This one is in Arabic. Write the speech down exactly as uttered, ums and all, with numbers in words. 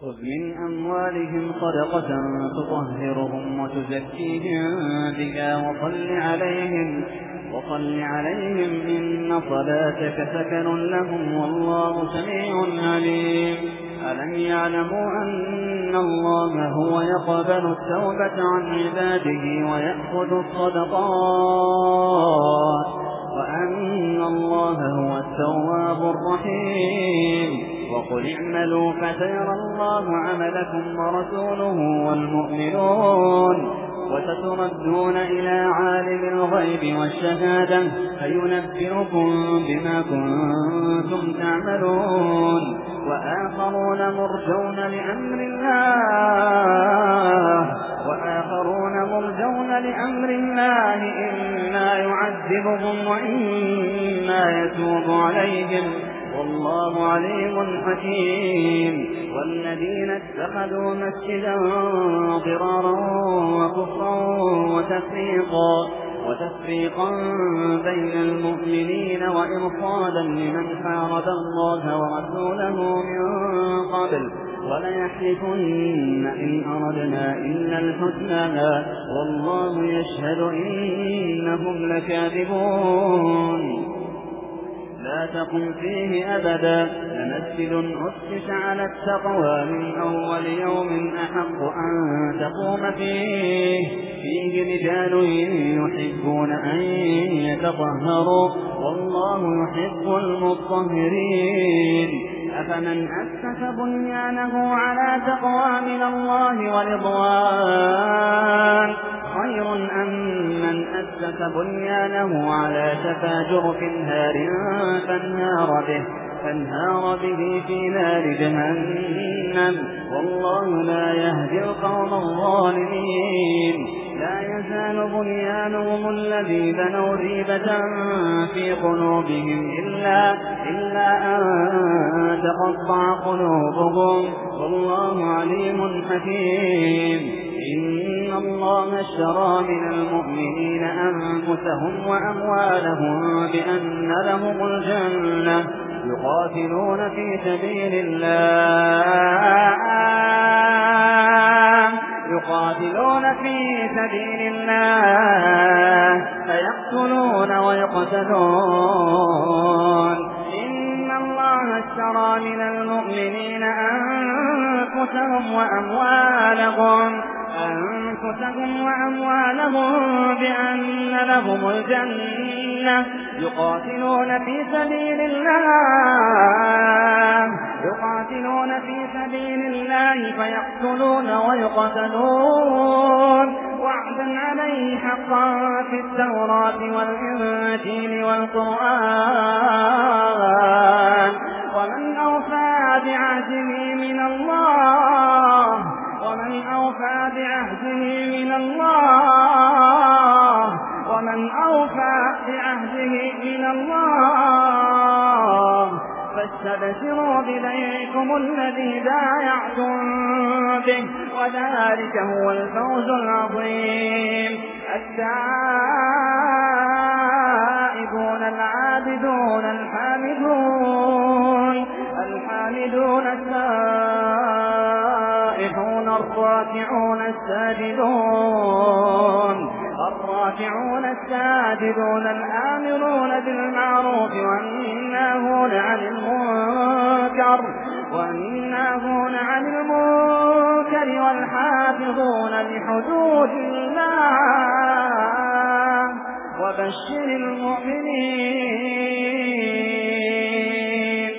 خذ من أموالهم صدقة تطهرهم وتزكيهم بها وصل عليهم وصل عليهم إن صلاتك سكن لهم والله سميع عليم. ألم يعلموا أن الله هو يقبل التوبة عن عباده ويأخذ الصدقات وأن الله هو التواب الرحيم. وقل اعملوا فسيرى الله عملكم ورسوله والمؤمنون وستردون إلى عالم الغيب والشهادة فينبئكم بما كنتم تعملون. وآخرون مرجون لأمر الله وآخرون مرجون لأمر الله إما يعذبهم وإما يتوب عليهم والله عليم حكيم. والذين اتخذوا مسجدا ضرارا وكفرا وتفريقا وتفريقا بين المؤمنين وإرصادا لمن حارب الله ورسوله من قبل وليحلفن إن أردنا إلا الحسنى والله يشهد إنهم لكاذبون. لا تقم فيه أبدا لمسجد أسس على التقوى من أول يوم أحق أن تقوم فيه فيه رجال يحبون أن يتطهروا والله يحب المطهرين. أفمن أسس بنيانه على تقوى من الله ورضوان خير أم من أسس بنيانه على شفا جرف هار فانهار به فانهار به في نار جهنم والله لا يهدي القوم الظالمين. لا يزال بنيانهم الذي بنوا ريبة في قلوبهم إلا, إلا أن تقطع قلوبهم والله عليم حكيم. إن الله اشترى من المؤمنين أنفسهم وأموالهم بأن لهم الجنة يقاتلون في سبيل الله يقاتلون في سبيل الله فيقتلون ويقتلون. إن الله اشترى من المؤمنين أنفسهم وأموالهم أنفسهم وأموالهم بأن لهم الجنة يقاتلون في سبيل الله يقاتلون في سبيل الله فيقتلون ويقتلون وعدا عليه حقا في التوراة والإنجيل والقرآن. ومن أوفى بعهده من الله ومن أوفى بعهده من الله ومن أوفى بعهده من الله فاستبشروا ببيعكم الذي بايعتم به وذلك هو الفوز العظيم. التائبون العابدون الحامدون الحامدون السائحون الراكعون الساجدون الراكعون الساجدون الآمرون بالمعروف والناهون عن المنكر والناهون عن المنكر والحافظون لحدود الله وبشر المؤمنين